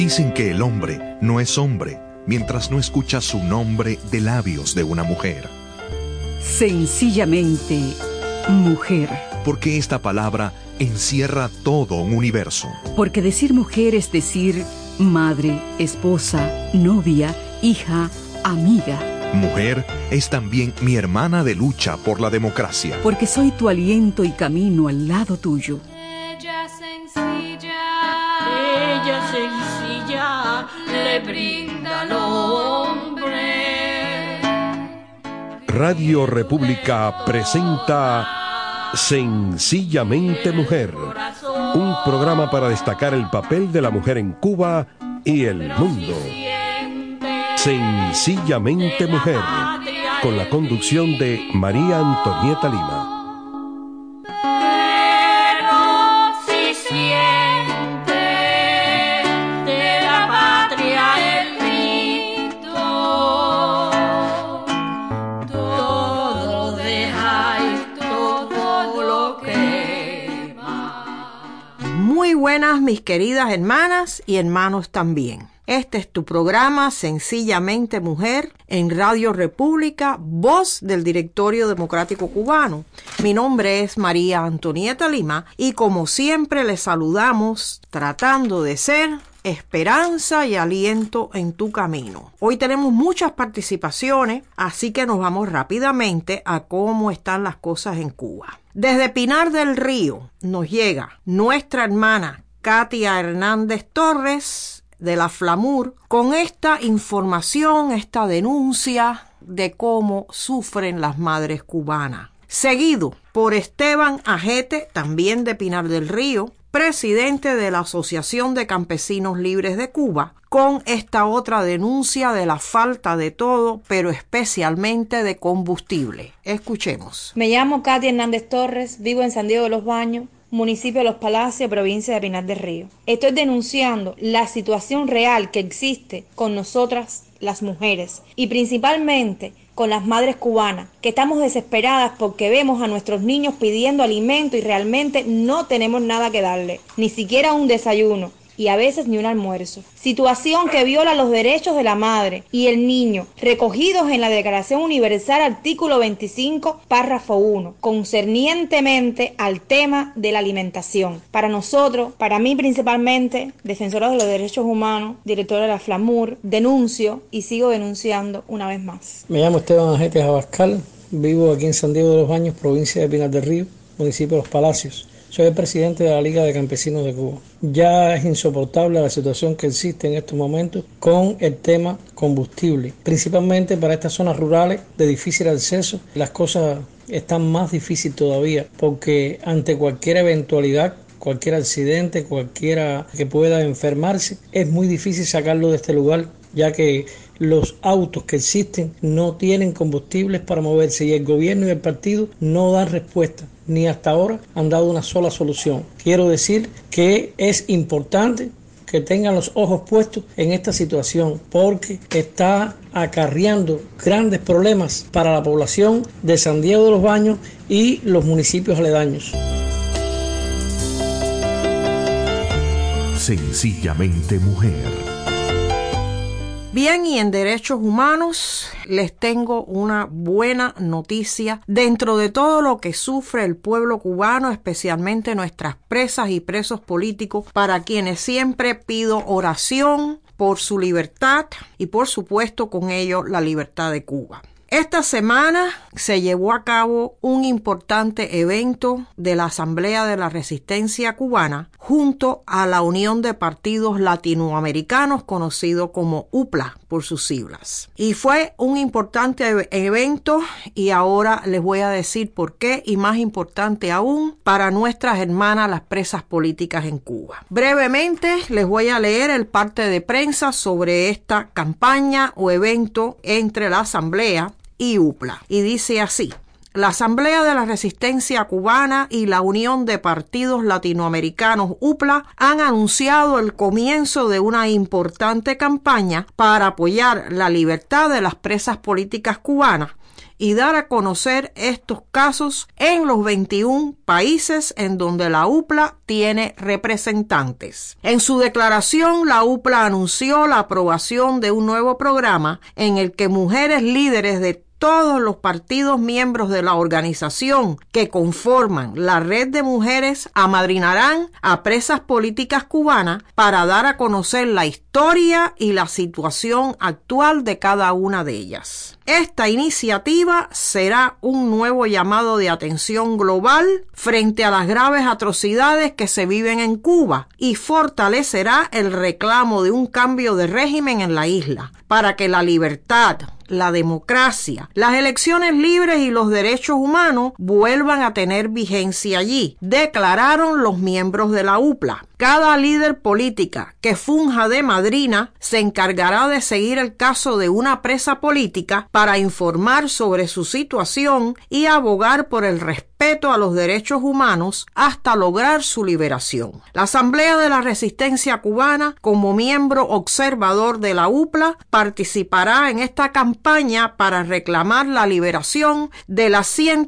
Dicen que el hombre no es hombre mientras no escucha su nombre de labios de una mujer. Sencillamente, mujer. Porque esta palabra encierra todo un universo. Porque decir mujer es decir madre, esposa, novia, hija, amiga. Mujer es también mi hermana de lucha por la democracia. Porque soy tu aliento y camino al lado tuyo. Ella sencilla le brinda al hombre. Radio República presenta Sencillamente Mujer, un programa para destacar el papel de la mujer en Cuba y el mundo. Sencillamente Mujer, con la conducción de María Antonieta Lima. Muy buenas, mis queridas hermanas y hermanos también. Este es tu programa Sencillamente Mujer en Radio República, voz del Directorio Democrático Cubano. Mi nombre es María Antonieta Lima y como siempre les saludamos tratando de ser esperanza y aliento en tu camino. Hoy tenemos muchas participaciones, así que nos vamos rápidamente a cómo están las cosas en Cuba. Desde Pinar del Río nos llega nuestra hermana Katia Hernández Torres de la FLAMUR con esta información, esta denuncia de cómo sufren las madres cubanas. Seguido por Esteban Ajete, también de Pinar del Río, presidente de la Asociación de Campesinos Libres de Cuba, con esta otra denuncia de la falta de todo, pero especialmente de combustible. Escuchemos. Me llamo Katia Hernández Torres, vivo en San Diego de los Baños, municipio de Los Palacios, provincia de Pinar del Río. Estoy denunciando la situación real que existe con nosotras las mujeres y principalmente con las madres cubanas, que estamos desesperadas porque vemos a nuestros niños pidiendo alimento y realmente no tenemos nada que darle, ni siquiera un desayuno y a veces ni un almuerzo. Situación que viola los derechos de la madre y el niño, recogidos en la Declaración Universal artículo 25, párrafo 1, concernientemente al tema de la alimentación. Para nosotros, para mí principalmente, defensora de los derechos humanos, directora de la FLAMUR, denuncio y sigo denunciando una vez más. Me llamo Esteban Ajete Abascal, vivo aquí en San Diego de los Baños, provincia de Pinar del Río, municipio de Los Palacios. Soy el presidente de la Liga de Campesinos de Cuba. Ya es insoportable la situación que existe en estos momentos con el tema combustible, principalmente para estas zonas rurales de difícil acceso. Las cosas están más difíciles todavía porque ante cualquier eventualidad, cualquier accidente, cualquiera que pueda enfermarse, es muy difícil sacarlo de este lugar, ya que los autos que existen no tienen combustibles para moverse y el gobierno y el partido no dan respuesta, ni hasta ahora han dado una sola solución. Quiero decir que es importante que tengan los ojos puestos en esta situación porque está acarreando grandes problemas para la población de San Diego de los Baños y los municipios aledaños. Sencillamente Mujer. Bien, y en derechos humanos les tengo una buena noticia. Dentro de todo lo que sufre el pueblo cubano, especialmente nuestras presas y presos políticos, para quienes siempre pido oración por su libertad y por supuesto con ello la libertad de Cuba. Esta semana se llevó a cabo un importante evento de la Asamblea de la Resistencia Cubana junto a la Unión de Partidos Latinoamericanos, conocido como UPLA por sus siglas. Y fue un importante evento y ahora les voy a decir por qué y más importante aún para nuestras hermanas las presas políticas en Cuba. Brevemente les voy a leer el parte de prensa sobre esta campaña o evento entre la Asamblea y UPLA. Y dice así: la Asamblea de la Resistencia Cubana y la Unión de Partidos Latinoamericanos UPLA han anunciado el comienzo de una importante campaña para apoyar la libertad de las presas políticas cubanas y dar a conocer estos casos en los 21 países en donde la UPLA tiene representantes. En su declaración, la UPLA anunció la aprobación de un nuevo programa en el que mujeres líderes de todos los partidos miembros de la organización que conforman la red de mujeres amadrinarán a presas políticas cubanas para dar a conocer la historia y la situación actual de cada una de ellas. Esta iniciativa será un nuevo llamado de atención global frente a las graves atrocidades que se viven en Cuba y fortalecerá el reclamo de un cambio de régimen en la isla para que la libertad, la democracia, las elecciones libres y los derechos humanos vuelvan a tener vigencia allí, declararon los miembros de la UPLA. Cada líder política que funja de madrina se encargará de seguir el caso de una presa política para informar sobre su situación y abogar por el respeto a los derechos humanos hasta lograr su liberación. La Asamblea de la Resistencia Cubana, como miembro observador de la UPLA, participará en esta campaña para reclamar la liberación de las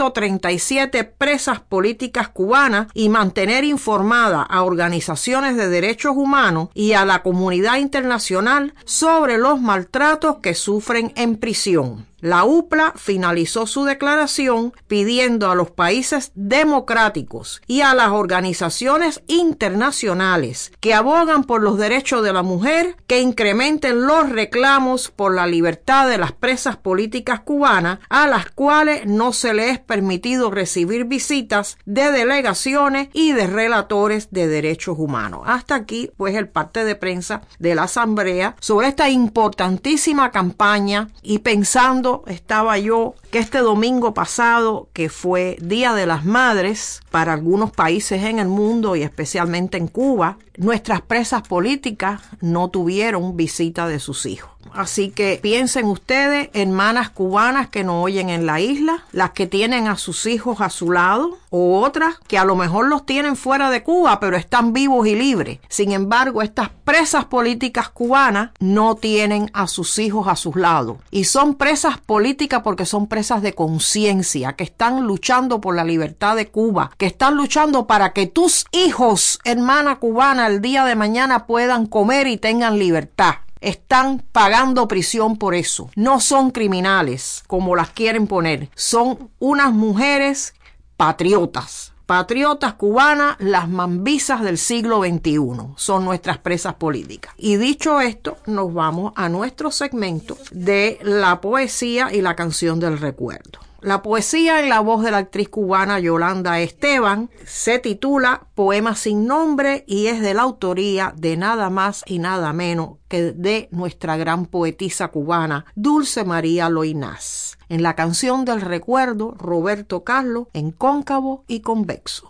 137 presas políticas cubanas y mantener informada a organizaciones de derechos humanos y a la comunidad internacional sobre los maltratos que sufren en prisión. La UPLA finalizó su declaración pidiendo a los países democráticos y a las organizaciones internacionales que abogan por los derechos de la mujer que incrementen los reclamos por la libertad de las presas políticas cubanas a las cuales no se les es permitido recibir visitas de delegaciones y de relatores de derechos humanos. Hasta aquí, pues, el parte de prensa de la Asamblea sobre esta importantísima campaña y pensando estaba yo que este domingo pasado, que fue Día de las Madres para algunos países en el mundo y especialmente en Cuba, nuestras presas políticas no tuvieron visita de sus hijos. Así que piensen ustedes, hermanas cubanas que nos oyen en la isla, las que tienen a sus hijos a su lado, o otras que a lo mejor los tienen fuera de Cuba, pero están vivos y libres. Sin embargo, estas presas políticas cubanas no tienen a sus hijos a sus lados. Y son presas políticas porque son presas de conciencia, que están luchando por la libertad de Cuba, que están luchando para que tus hijos, hermana cubana, el día de mañana puedan comer y tengan libertad. Están pagando prisión por eso. No son criminales, como las quieren poner. Son unas mujeres patriotas. Patriotas cubanas, las mambisas del siglo XXI. Son nuestras presas políticas. Y dicho esto, nos vamos a nuestro segmento de la poesía y la canción del recuerdo. La poesía en la voz de la actriz cubana Yolanda Esteban se titula Poema sin nombre y es de la autoría de nada más y nada menos que de nuestra gran poetisa cubana Dulce María Loinás. En la canción del recuerdo, Roberto Carlos en cóncavo y convexo.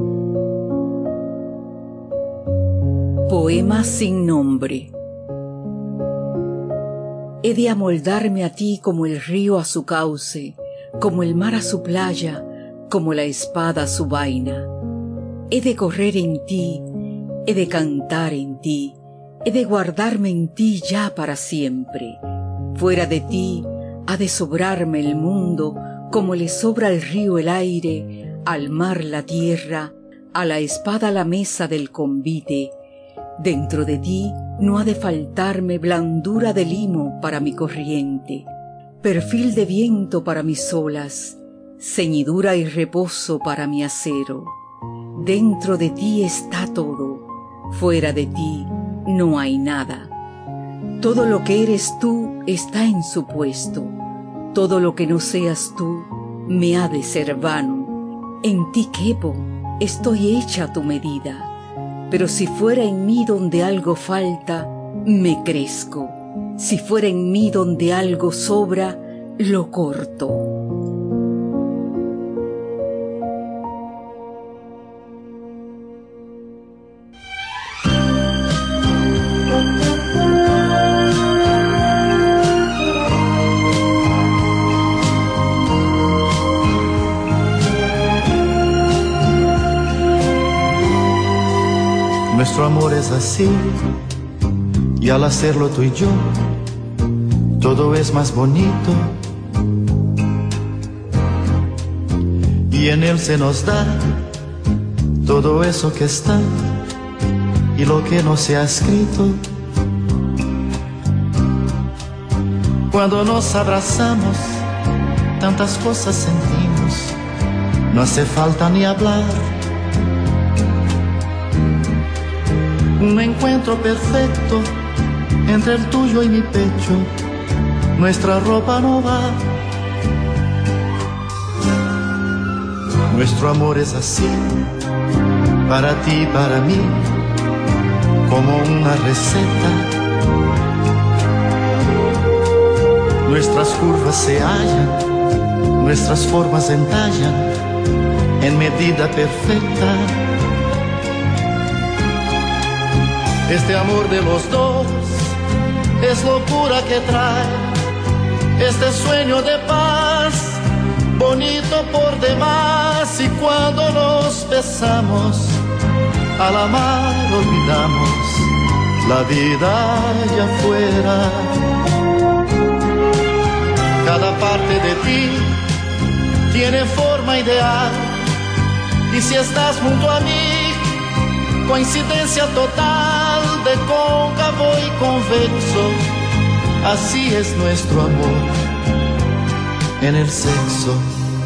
Poema sin nombre. He de amoldarme a ti como el río a su cauce, como el mar a su playa, como la espada a su vaina. He de correr en ti, he de cantar en ti, he de guardarme en ti ya para siempre. Fuera de ti ha de sobrarme el mundo, como le sobra al río el aire, al mar la tierra, a la espada la mesa del convite. Dentro de ti no ha de faltarme blandura de limo para mi corriente, perfil de viento para mis olas, ceñidura y reposo para mi acero. Dentro de ti está todo, fuera de ti no hay nada. Todo lo que eres tú está en su puesto, todo lo que no seas tú me ha de ser vano. En ti quepo, estoy hecha a tu medida, pero si fuera en mí donde algo falta, me crezco. Si fuera en mí donde algo sobra, lo corto. Nuestro amor es así, y al hacerlo tú y yo, todo es más bonito. y en Él se nos da todo eso que está y lo que no se ha escrito. Cuando nos abrazamos, tantas cosas sentimos, no hace falta ni hablar. Un encuentro perfecto entre el tuyo y mi pecho, nuestra ropa no va. Nuestro amor es así, para ti y para mí, como una receta. Nuestras curvas se hallan, nuestras formas entallan en medida perfecta. Este amor de los dos es locura que trae este sueño de paz, bonito por demás. Y cuando nos besamos, al amar olvidamos la vida allá afuera. Cada parte de ti tiene forma ideal, y si estás junto a mí, coincidencia total de cóncavo y convexo. Así es nuestro amor en el sexo.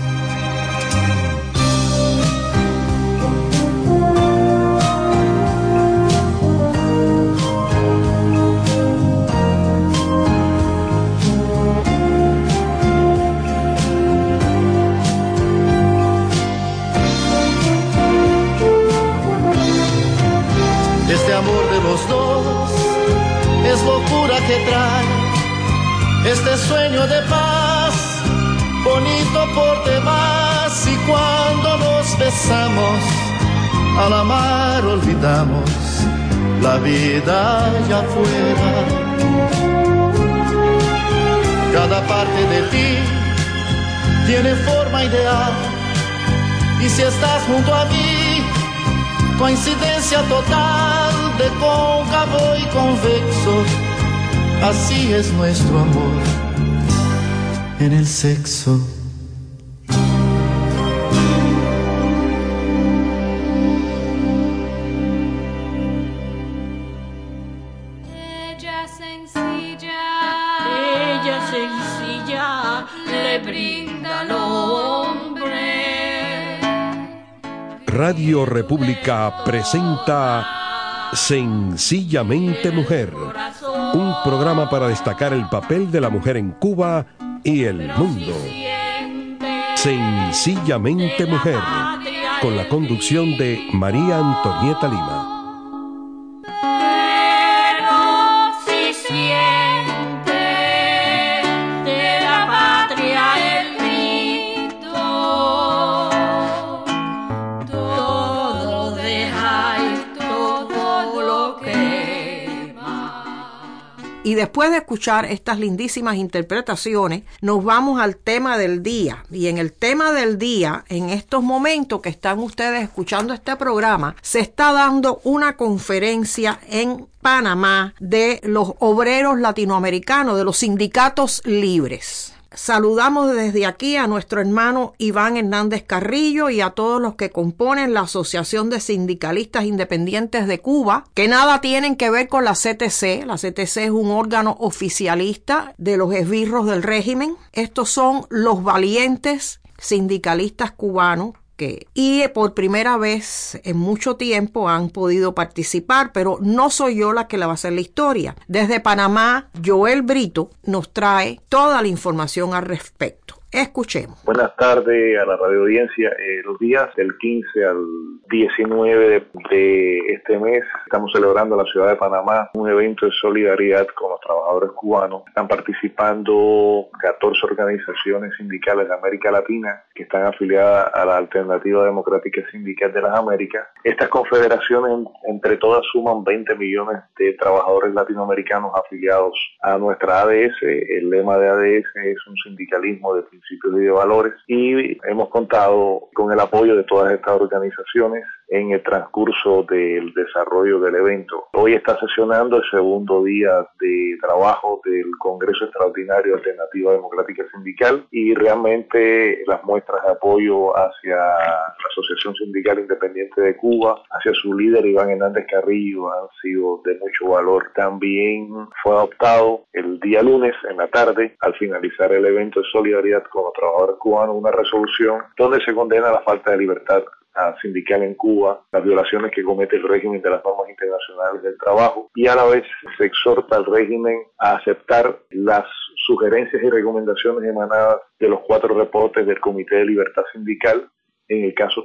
Este amor de los dos es locura que trae este sueño de paz, bonito por demás. Y cuando nos besamos, al amar olvidamos la vida allá afuera. Cada parte de ti tiene forma ideal, y si estás junto a mí, coincidencia total de cóncavo y convexo. Así es nuestro amor en el sexo. Ella sencilla le brinda al hombre. Radio República presenta Sencillamente Mujer, un programa para destacar el papel de la mujer en Cuba y el mundo. Sencillamente Mujer, con la conducción de María Antonieta Lima. Y después de escuchar estas lindísimas interpretaciones, nos vamos al tema del día. Y en el tema del día, en estos momentos que están ustedes escuchando este programa, se está dando una conferencia en Panamá de los obreros latinoamericanos, de los sindicatos libres. Saludamos desde aquí a nuestro hermano Iván Hernández Carrillo y a todos los que componen la Asociación de Sindicalistas Independientes de Cuba, que nada tienen que ver con la CTC. La CTC es un órgano oficialista de los esbirros del régimen. Estos son los valientes sindicalistas cubanos y por primera vez en mucho tiempo han podido participar, pero no soy yo la que le va a hacer la historia. Desde Panamá, Joel Brito nos trae toda la información al respecto. Escuchemos. Buenas tardes a la radio audiencia. Los días del 15 al 19 de este mes estamos celebrando en la ciudad de Panamá un evento de solidaridad con los trabajadores cubanos. Están participando 14 organizaciones sindicales de América Latina que están afiliadas a la Alternativa Democrática Sindical de las Américas. Estas confederaciones entre todas suman 20 millones de trabajadores latinoamericanos afiliados a nuestra ADS. El lema de ADS es un sindicalismo de principios y de valores, y hemos contado con el apoyo de todas estas organizaciones en el transcurso del desarrollo del evento. Hoy está sesionando el segundo día de trabajo del Congreso Extraordinario de Alternativa Democrática Sindical y realmente las muestras de apoyo hacia la Asociación Sindical Independiente de Cuba, hacia su líder Iván Hernández Carrillo, han sido de mucho valor. También fue adoptado el día lunes en la tarde, al finalizar el evento de solidaridad con los trabajadores cubanos, una resolución donde se condena la falta de libertad sindical en Cuba, las violaciones que comete el régimen de las normas internacionales del trabajo, y a la vez se exhorta al régimen a aceptar las sugerencias y recomendaciones emanadas de los 4 reportes del Comité de Libertad Sindical, en el caso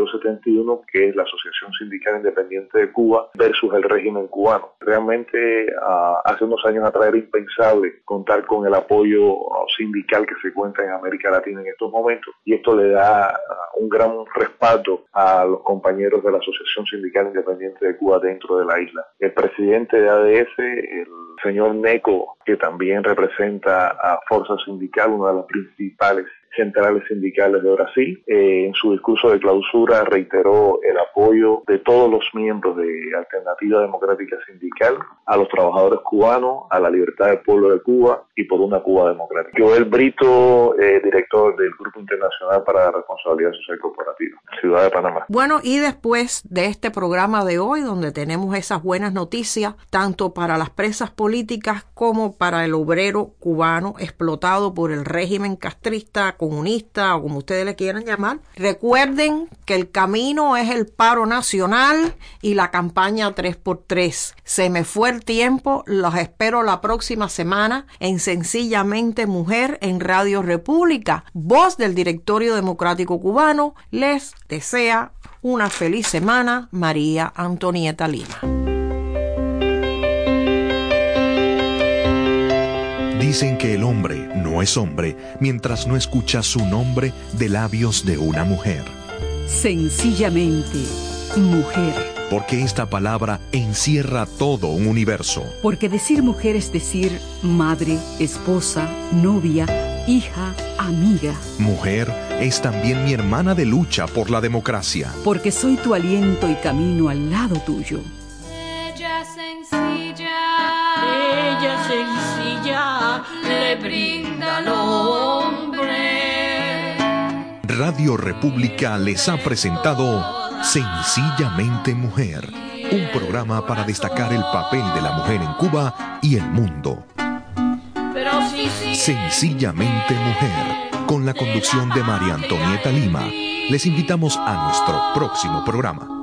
3271, que es la Asociación Sindical Independiente de Cuba versus el régimen cubano. Realmente hace unos años atrás era impensable contar con el apoyo sindical que se cuenta en América Latina en estos momentos, y esto le da un gran respaldo a los compañeros de la Asociación Sindical Independiente de Cuba dentro de la isla. El presidente de ADS, el señor Neco, que también representa a Fuerza Sindical, una de las principales centrales sindicales de Brasil, en su discurso de clausura reiteró el apoyo de todos los miembros de Alternativa Democrática Sindical a los trabajadores cubanos, a la libertad del pueblo de Cuba y por una Cuba democrática. Joel Brito, director del Grupo Internacional para la Responsabilidad Social Corporativa, Ciudad de Panamá. Bueno, y después de este programa de hoy, donde tenemos esas buenas noticias, tanto para las presas políticas como para el obrero cubano explotado por el régimen castrista, comunista o como ustedes le quieran llamar, recuerden que el camino es el paro nacional y la campaña 3x3. Se me fue el tiempo, los espero la próxima semana en Sencillamente Mujer en Radio República. Voz del Directorio Democrático Cubano les desea una feliz semana, María Antonieta Lima. Dicen que el hombre no es hombre mientras no escucha su nombre de labios de una mujer. Sencillamente, mujer. Porque esta palabra encierra todo un universo. Porque decir mujer es decir madre, esposa, novia, hija, amiga. Mujer es también mi hermana de lucha por la democracia. Porque soy tu aliento y camino al lado tuyo. Ella sencilla, le brinda al hombre. Radio República les ha presentado Sencillamente Mujer, un programa para destacar el papel de la mujer en Cuba y el mundo. Sencillamente Mujer, con la conducción de María Antonieta Lima. Les invitamos a nuestro próximo programa.